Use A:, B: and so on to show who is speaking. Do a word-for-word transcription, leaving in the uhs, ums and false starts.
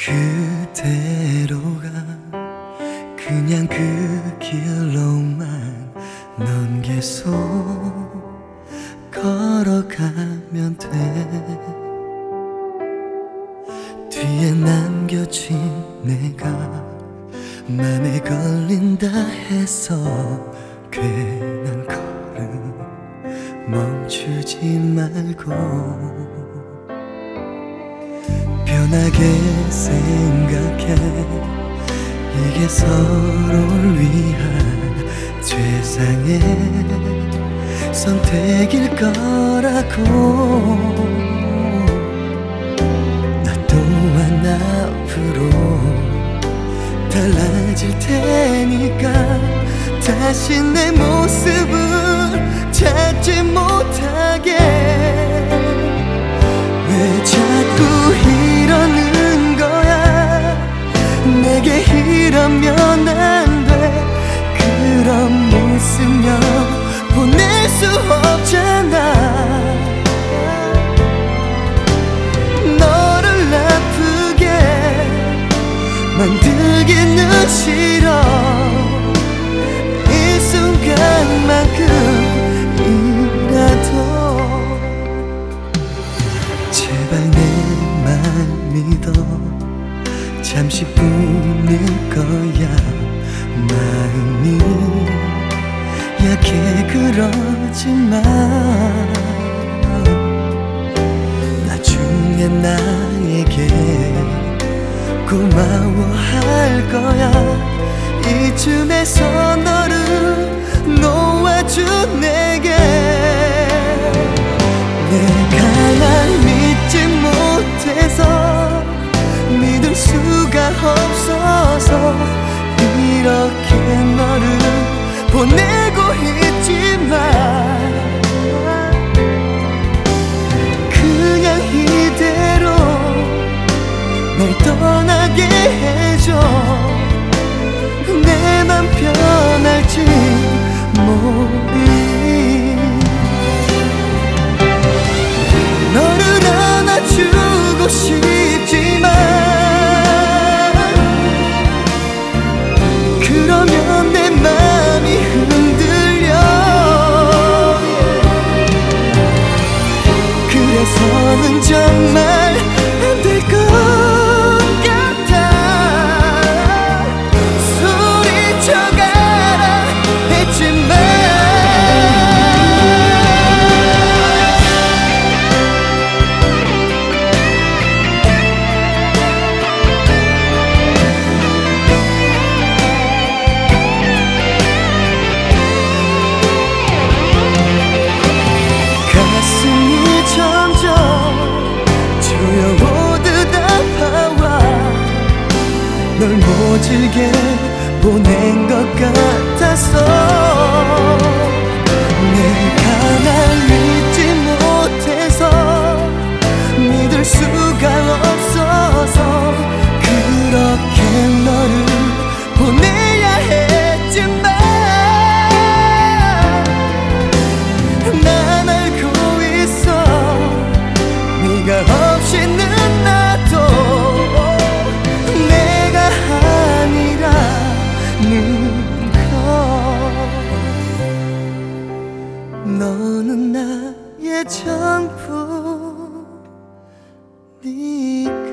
A: 그대로가 그냥 그 길로만 넌 계속 걸어가면 돼. 뒤에 남겨진 내가 맘에 걸린다 해서 괜한 걸음 멈추지 말고 편하게 생각해. 이게 서로를 위한 최상의 선택일 거라고. 나 또한 앞으로 달라질 테니까 다시 내 모습을 찾지 못하게. 왜 자꾸 이러는 거야. 내게 이러면 안 돼. 그런 모습면 보낼 수 없잖아. 너를 아프게 만들기는 싫어. 이 순간만큼이라도 제발 내 말 믿어. 잠시뿐일 거야. 마음이 약해 그러지만 나중에 나에게 고마워할 거야. 이쯤에서 너를 놓아준 내게 내가 날 믿지 못해서 믿을 수가 없어서 이렇게 너를 보내고 있지만 그냥 이대로 날 떠나게 해줘. 내 맘 편할지 모르니 너를 안아주고 싶지만 그러면 내 맘이 흔들려. 그래서는 정말 안 될 것 같아. 소리쳐가라 했지만 가슴이 점점 조여오듯 아파와. 널 모질게 보낸 것 같아서 내가 날 믿지 못해서 믿을 수가 없어서 그렇게 너를 보내야 했지만 난 알고 있어. 네가 없이는 나도 내가 아니라는 걸. 너는 나의 전부니까.